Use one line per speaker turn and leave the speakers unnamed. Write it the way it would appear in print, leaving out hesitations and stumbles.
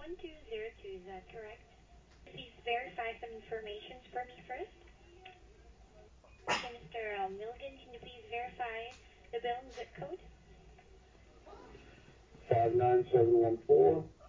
is that correct? Please verify some information for me first. Okay, Mr. Milligan, can you please verify the billing zip code?
59714.